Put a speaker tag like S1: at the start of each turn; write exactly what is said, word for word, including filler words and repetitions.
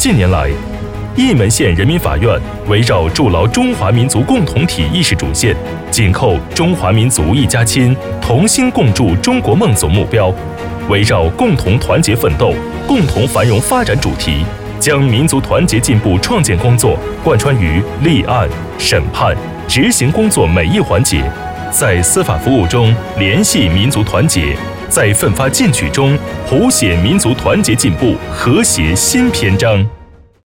S1: 近年来，义门县人民法院围绕筑牢中华民族共同体意识主线，紧扣中华民族一家亲、同心共筑中国梦总目标，围绕共同团结奋斗、共同繁荣发展主题，将民族团结进步创建工作贯穿于立案、审判、执行工作每一环节，在司法服务中联系民族团结，在奋发进取中谱写民族团结进步和谐新篇章。